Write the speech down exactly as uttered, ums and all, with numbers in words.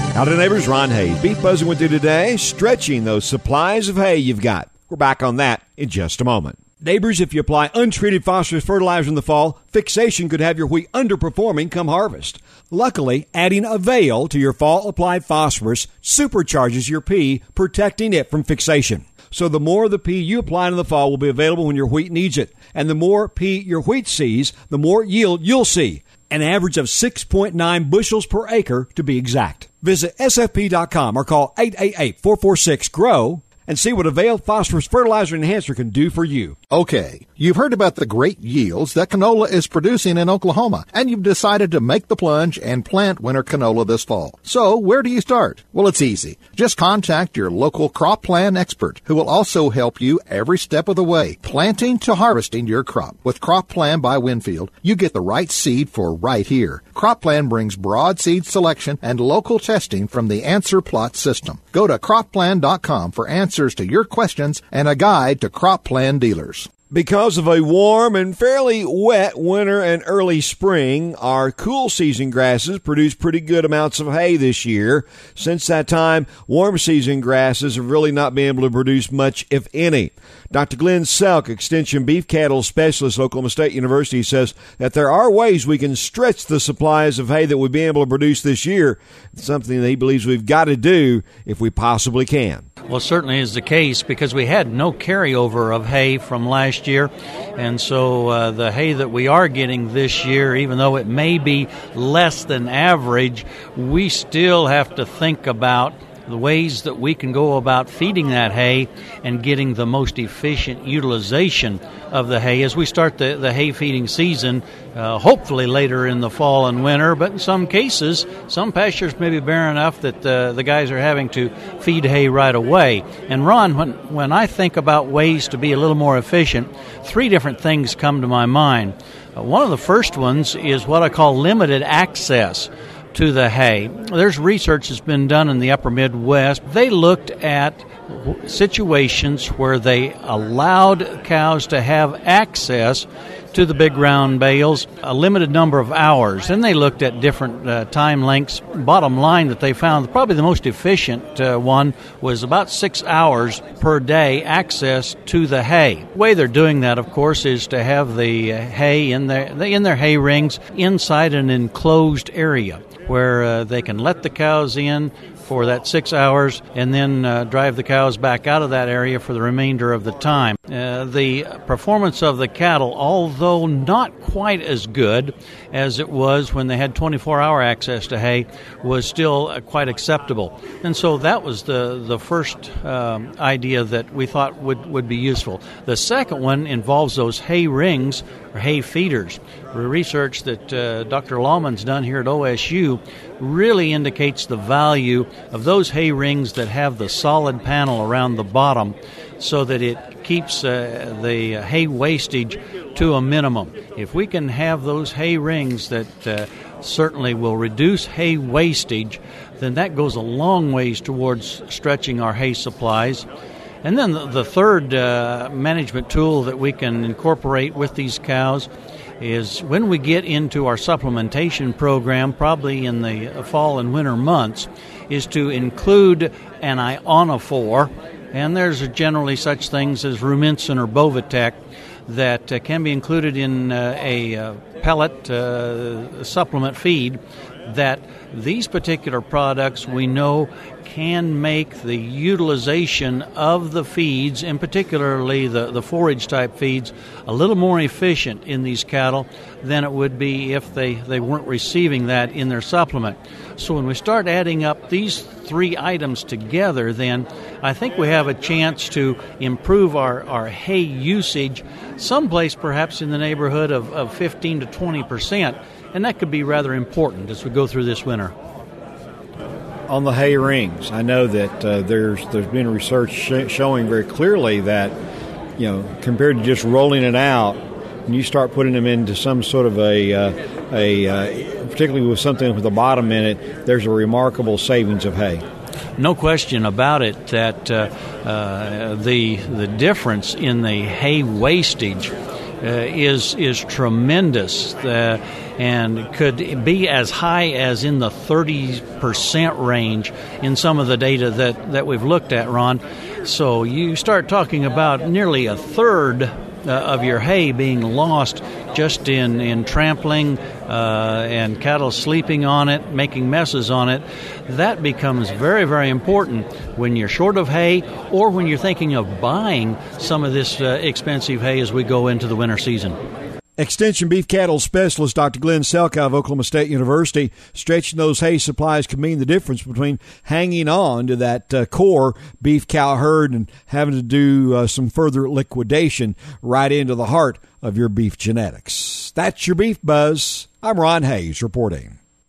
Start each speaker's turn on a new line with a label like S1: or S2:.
S1: Howdy, neighbors. Ron Hayes. Beef buzzing with you today, stretching those supplies of hay you've got. We're back on that in just a moment. Neighbors, if you apply untreated phosphorus fertilizer in the fall, fixation could have your wheat underperforming come harvest. Luckily, adding Avail to your fall-applied phosphorus supercharges your pea, protecting it from fixation. So the more of the pea you apply in the fall will be available when your wheat needs it. And the more pea your wheat sees, the more yield you'll see. An average of six point nine bushels per acre to be exact. Visit S F P dot com or call eight eight eight, four four six, G R O W and see what Avail Phosphorus Fertilizer Enhancer can do for you.
S2: Okay, you've heard about the great yields that canola is producing in Oklahoma, and you've decided to make the plunge and plant winter canola this fall. So, where do you start? Well, it's easy. Just contact your local crop plan expert, who will also help you every step of the way, planting to harvesting your crop. With Crop Plan by Winfield, you get the right seed for right here. Crop Plan brings broad seed selection and local testing from the Answer Plot system. Go to crop plan dot com for answers to your questions and a guide to crop plan dealers.
S1: Because of a warm and fairly wet winter and early spring, our cool season grasses produce pretty good amounts of hay this year. Since that time, warm season grasses have really not been able to produce much, if any. Doctor Glenn Selk, Extension Beef Cattle Specialist at Oklahoma State University, says that there are ways we can stretch the supplies of hay that we've been able to produce this year. It's something that he believes we've got to do if we possibly can.
S3: Well, certainly is the case because we had no carryover of hay from last year, and so uh, the hay that we are getting this year, even though it may be less than average, we still have to think about the ways that we can go about feeding that hay and getting the most efficient utilization of the hay as we start the, the hay feeding season, uh, hopefully later in the fall and winter. But in some cases, some pastures may be bare enough that uh, the guys are having to feed hay right away. And Ron, when, when I think about ways to be a little more efficient, three different things come to my mind. Uh, one of the first ones is what I call limited access to the hay. There's research that's been done in the upper Midwest. They looked at situations where they allowed cows to have access to the big round bales a limited number of hours. And they looked at different uh, time lengths. Bottom line that they found, probably the most efficient uh, one was about six hours per day access to the hay. The way they're doing that, of course, is to have the uh, hay in their, in their hay rings inside an enclosed area where uh, they can let the cows in for that six hours and then uh, drive the cows back out of that area for the remainder of the time. Uh, the performance of the cattle, although not quite as good as it was when they had twenty-four hour access to hay, was still uh, quite acceptable. And so that was the, the first um, idea that we thought would, would be useful. The second one involves those hay rings or hay feeders. The research that uh, Doctor Lawman's done here at O S U really indicates the value of those hay rings that have the solid panel around the bottom so that it keeps uh, the hay wastage to a minimum. If we can have those hay rings that uh, certainly will reduce hay wastage, then that goes a long ways towards stretching our hay supplies. And then the, the third uh, management tool that we can incorporate with these cows is when we get into our supplementation program, probably in the fall and winter months, is to include an ionophore, and there's generally such things as Rumensin or Bovatec that uh, can be included in uh, a uh, pellet uh, supplement feed, that these particular products we know can make the utilization of the feeds, and particularly the, the forage-type feeds, a little more efficient in these cattle than it would be if they, they weren't receiving that in their supplement. So when we start adding up these three items together, then I think we have a chance to improve our, our hay usage someplace perhaps in the neighborhood of, of fifteen to twenty percent, and that could be rather important as we go through this winter.
S1: On the hay rings, I know that uh, there's there's been research sh- showing very clearly that, you know, compared to just rolling it out, when you start putting them into some sort of a, uh, a uh, particularly with something with a bottom in it, there's a remarkable savings of hay.
S3: No question about it that uh, uh, the the difference in the hay wastage uh, is is tremendous uh, and could be as high as in the thirty percent range in some of the data that, that we've looked at, Ron. So you start talking about nearly a third Uh, of your hay being lost just in, in trampling uh, and cattle sleeping on it, making messes on it. That becomes very, very important when you're short of hay or when you're thinking of buying some of this uh, expensive hay as we go into the winter season.
S1: Extension beef cattle specialist Doctor Glenn Selka of Oklahoma State University. Stretching those hay supplies can mean the difference between hanging on to that uh, core beef cow herd and having to do uh, some further liquidation right into the heart of your beef genetics. That's your Beef Buzz. I'm Ron Hayes reporting.